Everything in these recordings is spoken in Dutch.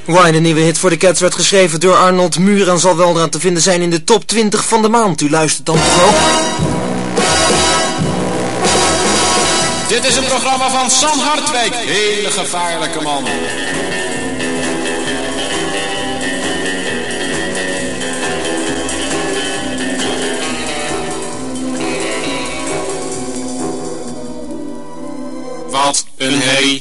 Why, de nieuwe hit voor de Cats werd geschreven door Arnold Muur en zal weldra te vinden zijn in de top 20 van de maand. U luistert dan toch ook? Dit is een programma van Sam Hartwijk, hele gevaarlijke man. Wat een herrie.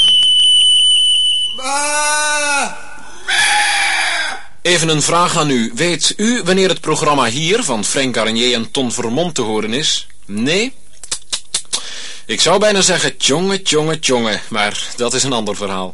Even een vraag aan u. Weet u wanneer het programma hier van Frank Garnier en Ton Vermont te horen is? Nee? Ik zou bijna zeggen tjonge, maar dat is een ander verhaal.